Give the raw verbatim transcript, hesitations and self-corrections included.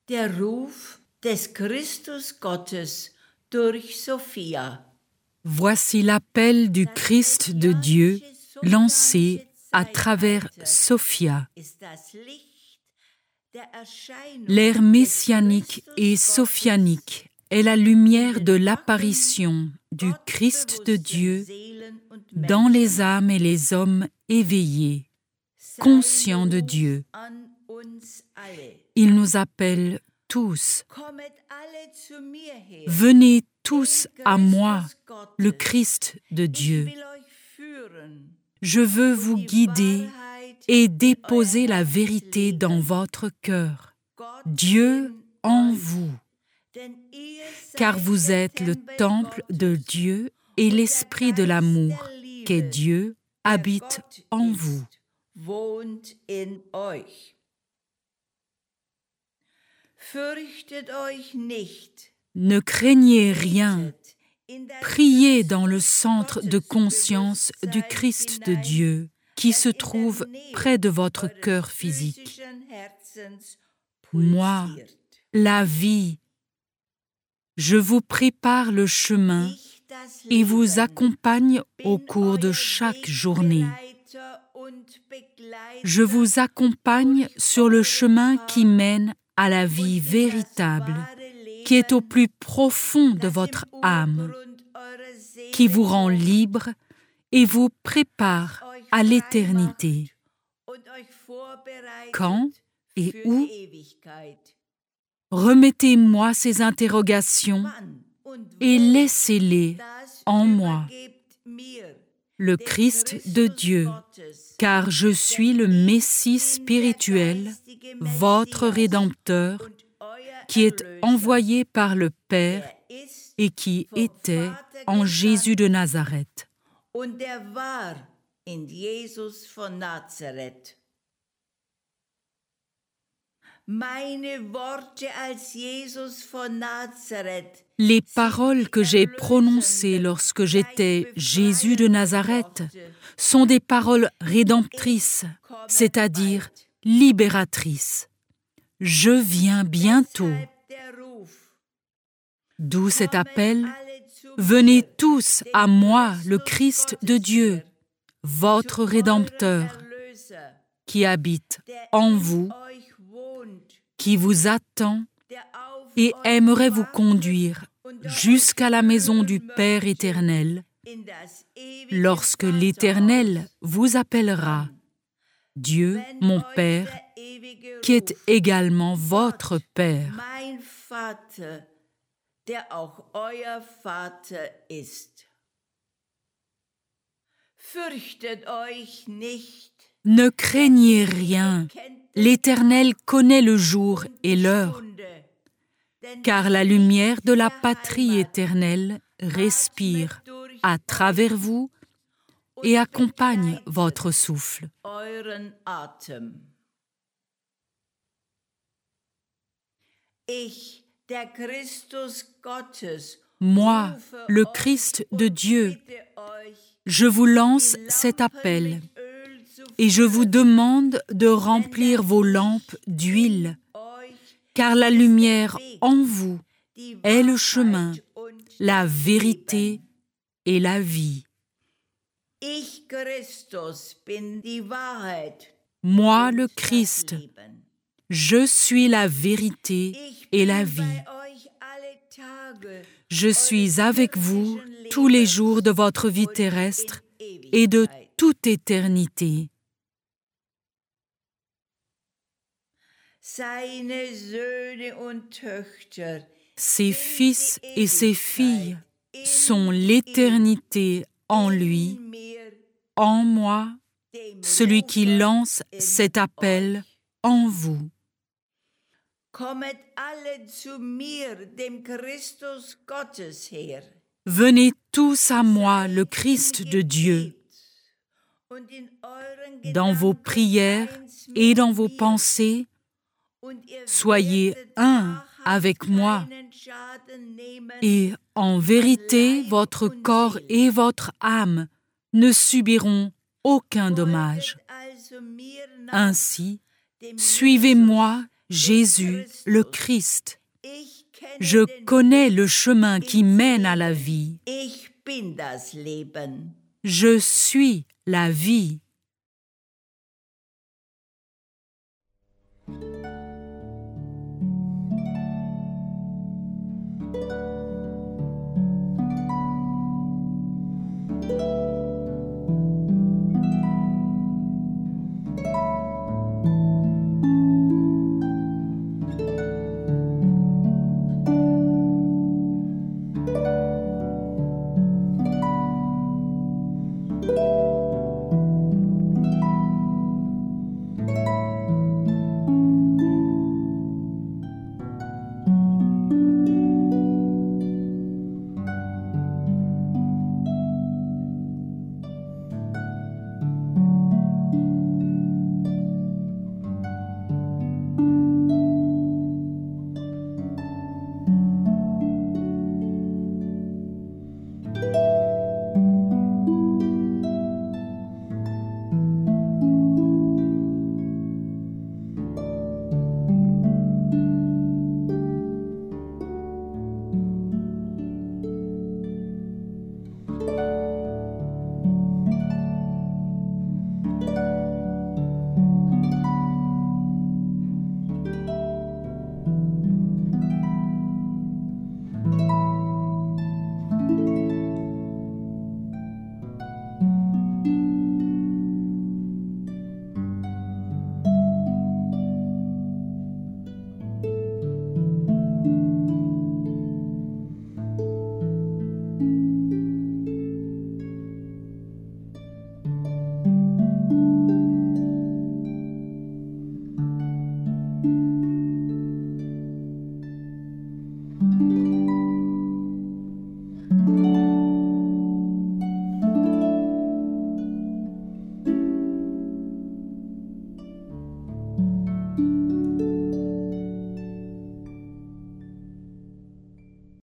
der Ruf des Christus Gottes durch Sophia. Voici l'appel du Christ de Dieu lancé à travers Sophia. L'ère messianique et sophianique est la lumière de l'apparition du Christ de Dieu dans les âmes et les hommes éveillés, conscients de Dieu. Il nous appelle tous. Venez tous à moi, le Christ de Dieu. Je veux vous guider et déposer la vérité dans votre cœur. Dieu en vous. Car vous êtes le temple de Dieu et l'esprit de l'amour, qu'est Dieu, habite en vous. Ne craignez rien. Priez dans le centre de conscience du Christ de Dieu qui se trouve près de votre cœur physique. Moi, la vie, je vous prépare le chemin et vous accompagne au cours de chaque journée. Je vous accompagne sur le chemin qui mène à la vie véritable, qui est au plus profond de votre âme, qui vous rend libre et vous prépare à l'éternité. Quand et où? Remettez-moi ces interrogations et laissez-les en moi, le Christ de Dieu, car je suis le Messie spirituel, votre Rédempteur, qui est envoyé par le Père et qui était en Jésus de Nazareth. Les paroles que j'ai prononcées lorsque j'étais Jésus de Nazareth sont des paroles rédemptrices, c'est-à-dire libératrices. Je viens bientôt. D'où cet appel, venez tous à moi, le Christ de Dieu, votre Rédempteur, qui habite en vous, qui vous attend et aimerait vous conduire jusqu'à la maison du Père éternel, lorsque l'Éternel vous appellera, Dieu, mon Père, qui est également votre Père. Ne craignez rien, l'Éternel connaît le jour et l'heure, car la lumière de la patrie éternelle respire à travers vous et accompagne votre souffle. Moi, le Christ de Dieu, je vous lance cet appel et je vous demande de remplir vos lampes d'huile, car la lumière en vous est le chemin, la vérité et la vie. Moi, le Christ, je suis la vérité et la vie. Je suis avec vous tous les jours de votre vie terrestre et de toute éternité. Ses fils et ses filles sont l'éternité en lui, en moi, celui qui lance cet appel en vous. Venez tous à moi, le Christ de Dieu. Dans vos prières et dans vos pensées, soyez un avec moi. Et en vérité, votre corps et votre âme ne subiront aucun dommage. Ainsi, suivez-moi Jésus le Christ. Je connais le chemin qui mène à la vie. Je suis la vie.